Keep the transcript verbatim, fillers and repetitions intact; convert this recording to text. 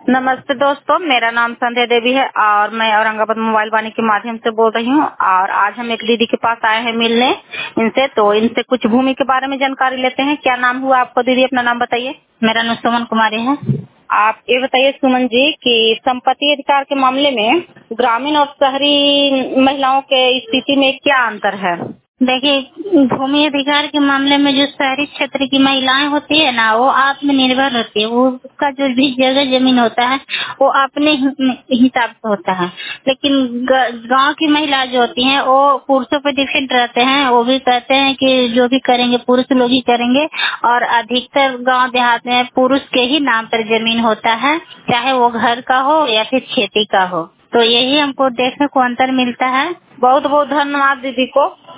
नमस्ते दोस्तों, मेरा नाम संध्या देवी है और मैं औरंगाबाद मोबाइल वाणी के माध्यम से बोल रही हूँ। और आज हम एक दीदी के पास आए हैं मिलने इनसे, तो इनसे कुछ भूमि के बारे में जानकारी लेते हैं। क्या नाम हुआ आपको दीदी? अपना नाम बताइए। मेरा नाम सुमन कुमारी है। आप ये बताइए सुमन जी कि संपत्ति अधिकार के मामले में ग्रामीण और शहरी महिलाओं के स्थिति में क्या अंतर है? देखिए, भूमि अधिकार के मामले में जो शहरी क्षेत्र की महिलाएं होती है ना, वो आत्मनिर्भर होती है। वो उसका जो भी जगह जमीन होता है वो अपने हिसाब से होता है। लेकिन गांव की महिला जो होती हैं वो पुरुषों पर डिपेंड रहते हैं। वो भी कहते हैं कि जो भी करेंगे पुरुष लोग ही करेंगे। और अधिकतर गांव देहात में पुरुष के ही नाम पर जमीन होता है, चाहे वो घर का हो या फिर खेती का हो। तो यही हमको देखने को अंतर मिलता है। बहुत बहुत धन्यवाद दीदी को।